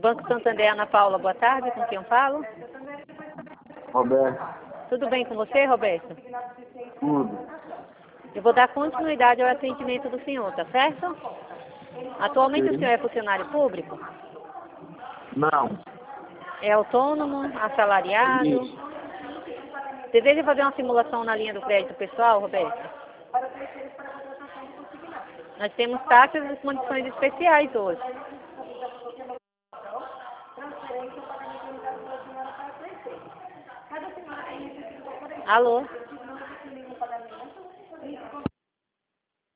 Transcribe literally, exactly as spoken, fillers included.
Banco Santander, Ana Paula, boa tarde, com quem eu falo? Roberto. Tudo bem com você, Roberto? Tudo. Eu vou dar continuidade ao atendimento do senhor, tá certo? Atualmente Sim. o senhor é funcionário público? Não. É autônomo, assalariado? Isso. Deseja fazer uma simulação na linha do crédito pessoal, Roberto? Nós temos taxas e condições especiais hoje. Alô?